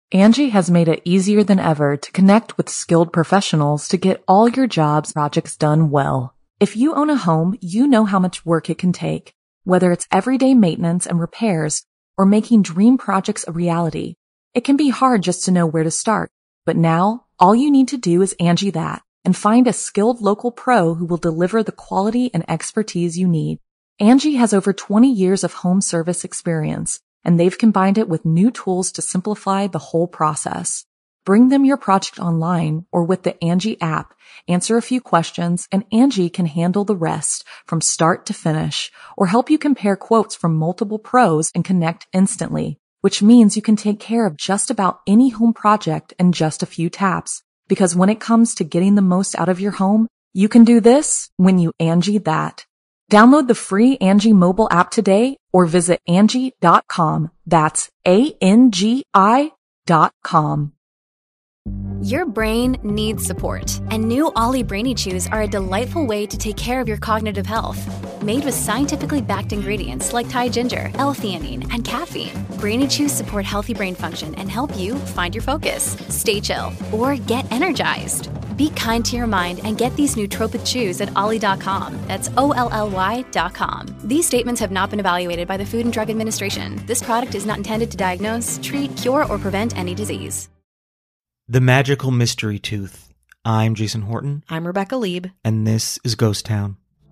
Angie has made it easier than ever to connect with skilled professionals to get all your jobs projects done well. If you own a home, you know how much work it can take, whether it's everyday maintenance and repairs or making dream projects a reality. It can be hard just to know where to start, but now all you need to do is Angie that and find a skilled local pro who will deliver the quality and expertise you need. Angie has over 20 years of home service experience, and they've combined it with new tools to simplify the whole process. Bring them your project online or with the Angie app, answer a few questions, and Angie can handle the rest from start to finish, or help you compare quotes from multiple pros and connect instantly, which means you can take care of just about any home project in just a few taps. Because when it comes to getting the most out of your home, you can do this when you Angie that. Download the free Angie mobile app today or visit Angie.com. That's ANGI.com. Your brain needs support, and new Ollie Brainy Chews are a delightful way to take care of your cognitive health. Made with scientifically backed ingredients like Thai ginger, L-theanine, and caffeine, Brainy Chews support healthy brain function and help you find your focus, stay chill, or get energized. Be kind to your mind and get these nootropic chews at Ollie.com. That's OLLY.com. These statements have not been evaluated by the Food and Drug Administration. This product is not intended to diagnose, treat, cure, or prevent any disease. The Magical Mystery Tooth. I'm Jason Horton. I'm Rebecca Lieb. And this is Ghost Town.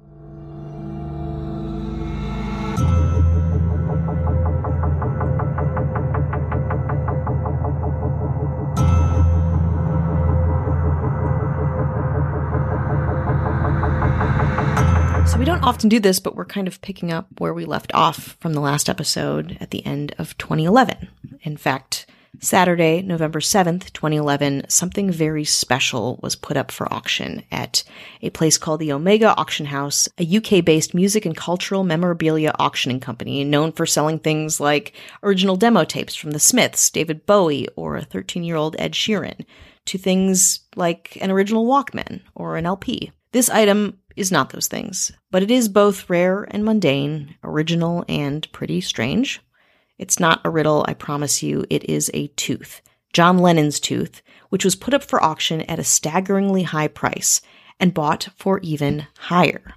So we don't often do this, but we're kind of picking up where we left off from the last episode at the end of 2011. In fact, Saturday, November 7th, 2011, something very special was put up for auction at a place called the Omega Auction House, a UK-based music and cultural memorabilia auctioning company known for selling things like original demo tapes from the Smiths, David Bowie, or a 13-year-old Ed Sheeran, to things like an original Walkman or an LP. This item is not those things, but it is both rare and mundane, original and pretty strange. It's not a riddle, I promise you. It is a tooth. John Lennon's tooth, which was put up for auction at a staggeringly high price and bought for even higher.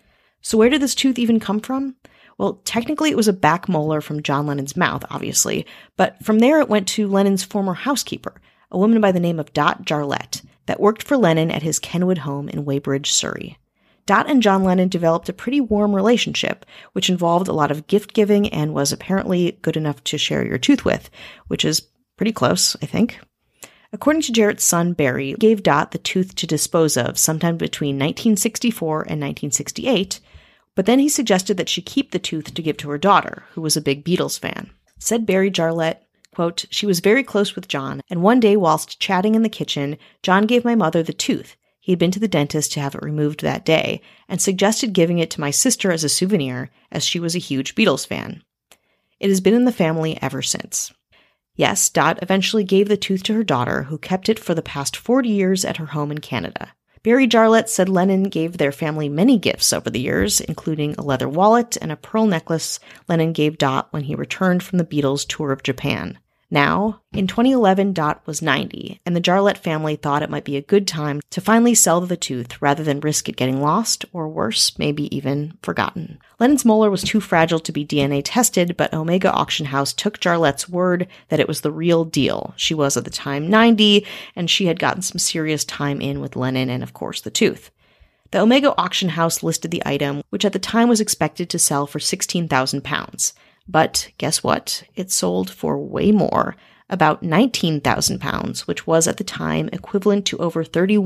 So where did this tooth even come from? Well, technically it was a back molar from John Lennon's mouth, obviously, but from there it went to Lennon's former housekeeper, a woman by the name of Dot Jarlett, that worked for Lennon at his Kenwood home in Weybridge, Surrey. Dot and John Lennon developed a pretty warm relationship, which involved a lot of gift-giving and was apparently good enough to share your tooth with, which is pretty close, I think. According to Jarrett's son, Barry, gave Dot the tooth to dispose of sometime between 1964 and 1968, but then he suggested that she keep the tooth to give to her daughter, who was a big Beatles fan. Said Barry Jarlett, quote, "She was very close with John, and one day whilst chatting in the kitchen, John gave my mother the tooth. He had been to the dentist to have it removed that day, and suggested giving it to my sister as a souvenir, as she was a huge Beatles fan. It has been in the family ever since." Yes, Dot eventually gave the tooth to her daughter, who kept it for the past 40 years at her home in Canada. Barry Jarlett said Lennon gave their family many gifts over the years, including a leather wallet and a pearl necklace Lennon gave Dot when he returned from the Beatles' tour of Japan. Now, in 2011, Dot was 90, and the Jarlett family thought it might be a good time to finally sell the tooth rather than risk it getting lost, or worse, maybe even forgotten. Lennon's molar was too fragile to be DNA tested, but Omega Auction House took Jarlett's word that it was the real deal. She was at the time 90, and she had gotten some serious time in with Lennon and, of course, the tooth. The Omega Auction House listed the item, which at the time was expected to sell for £16,000. But guess what? It sold for way more, about £19,000, which was at the time equivalent to over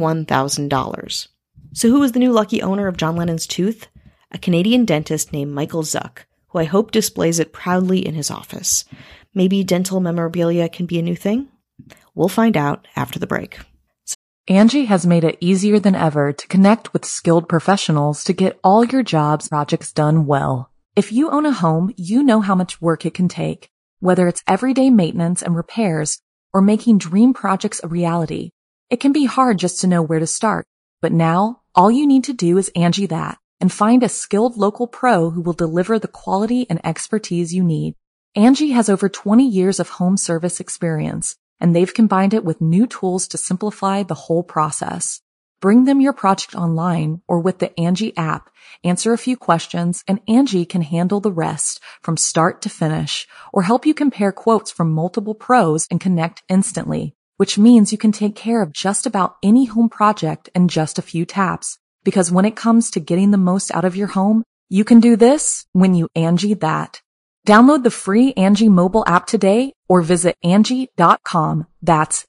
$31,000. So who was the new lucky owner of John Lennon's tooth? A Canadian dentist named Michael Zuck, who I hope displays it proudly in his office. Maybe dental memorabilia can be a new thing? We'll find out after the break. Angie has made it easier than ever to connect with skilled professionals to get all your jobs projects done well. If you own a home, you know how much work it can take, whether it's everyday maintenance and repairs or making dream projects a reality. It can be hard just to know where to start, but now all you need to do is Angie that and find a skilled local pro who will deliver the quality and expertise you need. Angie has over 20 years of home service experience, and they've combined it with new tools to simplify the whole process. Bring them your project online or with the Angie app, answer a few questions, and Angie can handle the rest from start to finish, or help you compare quotes from multiple pros and connect instantly, which means you can take care of just about any home project in just a few taps. Because when it comes to getting the most out of your home, you can do this when you Angie that. Download the free Angie mobile app today or visit Angie.com. That's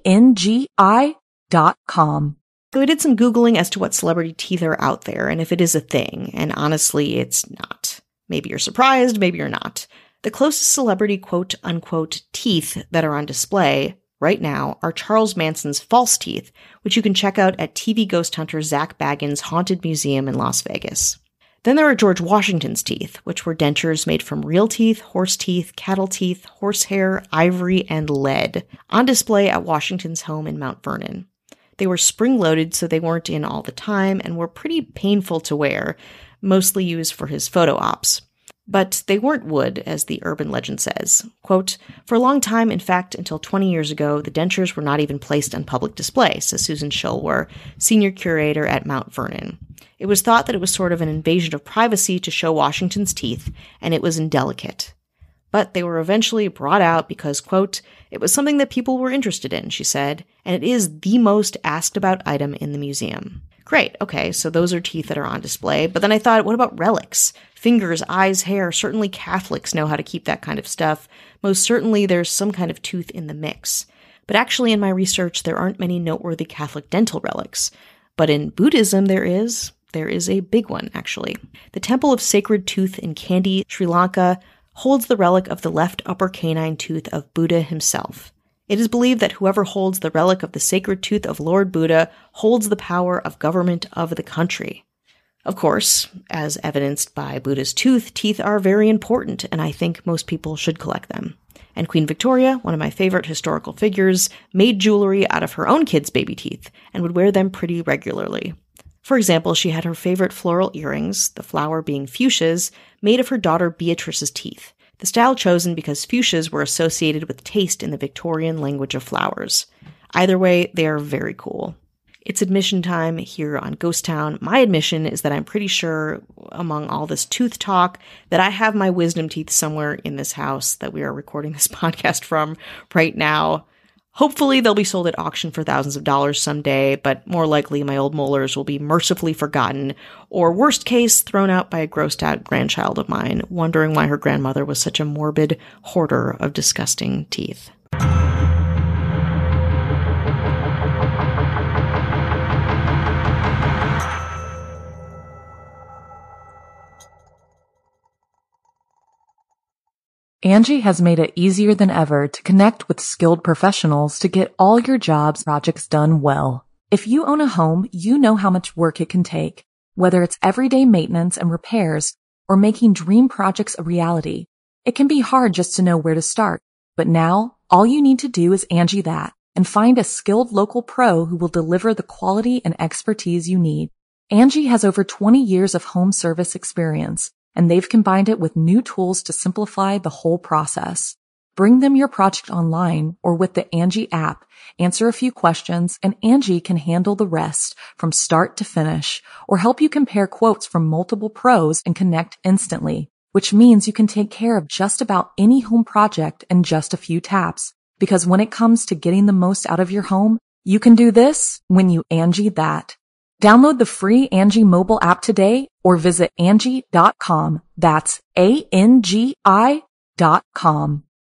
ANGI.com. So I did some Googling as to what celebrity teeth are out there and if it is a thing, and honestly, it's not. Maybe you're surprised, maybe you're not. The closest celebrity quote-unquote teeth that are on display right now are Charles Manson's false teeth, which you can check out at TV ghost hunter Zach Bagans' Haunted Museum in Las Vegas. Then there are George Washington's teeth, which were dentures made from real teeth, horse teeth, cattle teeth, horsehair, ivory, and lead, on display at Washington's home in Mount Vernon. They were spring-loaded, so they weren't in all the time and were pretty painful to wear, mostly used for his photo ops. But they weren't wood, as the urban legend says. Quote, "For a long time, in fact, until 20 years ago, the dentures were not even placed on public display," says Susan Schulwer, senior curator at Mount Vernon. "It was thought that it was sort of an invasion of privacy to show Washington's teeth, and it was indelicate. But they were eventually brought out because, quote, it was something that people were interested in," she said, "and it is the most asked about item in the museum." Great, okay, so those are teeth that are on display, but then I thought, what about relics? Fingers, eyes, hair, certainly Catholics know how to keep that kind of stuff. Most certainly there's some kind of tooth in the mix. But actually in my research, there aren't many noteworthy Catholic dental relics. But in Buddhism there is a big one, actually. The Temple of Sacred Tooth in Kandy, Sri Lanka, holds the relic of the left upper canine tooth of Buddha himself. It is believed that whoever holds the relic of the sacred tooth of Lord Buddha holds the power of government of the country. Of course, as evidenced by Buddha's tooth, teeth are very important, and I think most people should collect them. And Queen Victoria, one of my favorite historical figures, made jewelry out of her own kids' baby teeth and would wear them pretty regularly. For example, she had her favorite floral earrings, the flower being fuchsias, made of her daughter Beatrice's teeth. The style chosen because fuchsias were associated with taste in the Victorian language of flowers. Either way, they are very cool. It's admission time here on Ghost Town. My admission is that I'm pretty sure, among all this tooth talk, that I have my wisdom teeth somewhere in this house that we are recording this podcast from right now. Hopefully they'll be sold at auction for thousands of dollars someday, but more likely my old molars will be mercifully forgotten, or worst case, thrown out by a grossed out grandchild of mine, wondering why her grandmother was such a morbid hoarder of disgusting teeth. Angie has made it easier than ever to connect with skilled professionals to get all your jobs projects done well. If you own a home, you know how much work it can take, whether it's everyday maintenance and repairs or making dream projects a reality. It can be hard just to know where to start, but now all you need to do is Angie that and find a skilled local pro who will deliver the quality and expertise you need. Angie has over 20 years of home service experience, and they've combined it with new tools to simplify the whole process. Bring them your project online or with the Angie app, answer a few questions, and Angie can handle the rest from start to finish, or help you compare quotes from multiple pros and connect instantly, which means you can take care of just about any home project in just a few taps. Because when it comes to getting the most out of your home, you can do this when you Angie that. Download the free Angie mobile app today or visit Angie.com. That's ANGI.com.